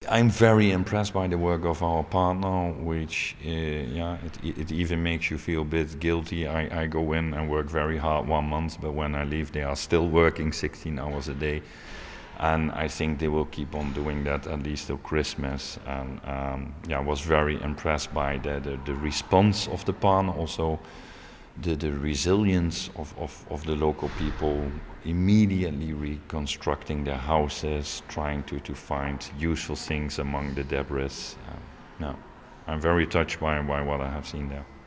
I'm very impressed by the work of our partner, which, it even makes you feel a bit guilty. I go in and work very hard 1 month, but when I leave, they are still working 16 hours a day. And I think they will keep on doing that at least till Christmas. And I was very impressed by the response of the partner, also the resilience of the local people, immediately reconstructing their houses, trying to find useful things among the debris. No, I'm very touched by what I have seen there.